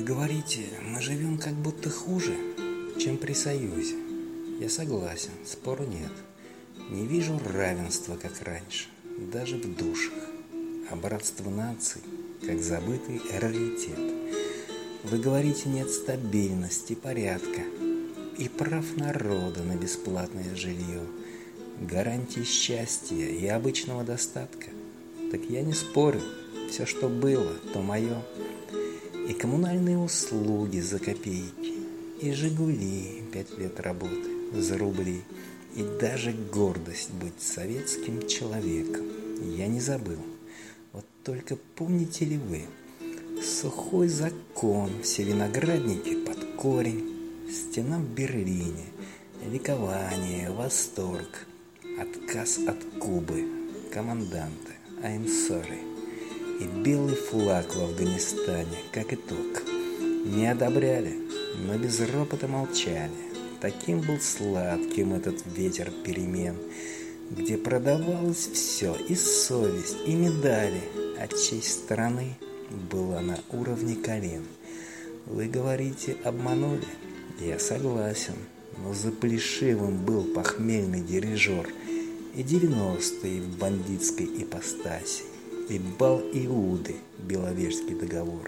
говорите, мы живем как будто хуже, чем при Союзе. Я согласен, спору нет. Не вижу равенства, как раньше, даже в душах. А братство наций, как забытый раритет. Вы говорите, нет стабильности, порядка и прав народа на бесплатное жилье, гарантии счастья и обычного достатка. Так я не спорю, все, что было, то мое. И коммунальные услуги за копейки, и «Жигули» 5 лет работы за рубли, и даже гордость быть советским человеком. Я не забыл. Вот только помните ли вы, сухой закон, все виноградники под корень, стена в Берлине, ликование, восторг, отказ от Кубы, команданты, I'm sorry, и белый флаг в Афганистане, как итог. Не одобряли, но без ропота молчали. Таким был сладким этот ветер перемен, где продавалось все, и совесть, и медали, а честь страны была на уровне колен. Вы говорите, обманули? Я согласен, но за плешивым был похмельный дирижер, и 90-е в бандитской ипостаси, и бал Иуды, Беловежский договор.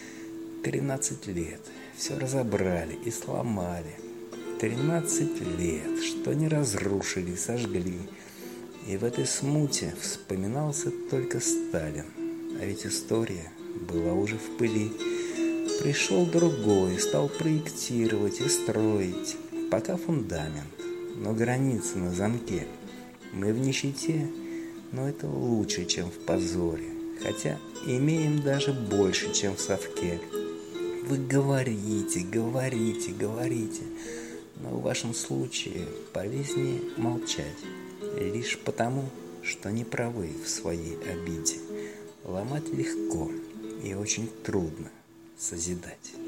13 лет, все разобрали и сломали. 13 лет, что не разрушили, сожгли. И в этой смуте вспоминался только Сталин. А ведь история была уже в пыли. Пришел другой, стал проектировать и строить. Пока фундамент, но границы на замке. Мы в нищете, но это лучше, чем в позоре. Хотя имеем даже больше, чем в совке. Вы говорите, говорите, говорите. Но в вашем случае полезнее молчать, лишь потому, что не правы в своей обиде. Ломать легко и очень трудно созидать.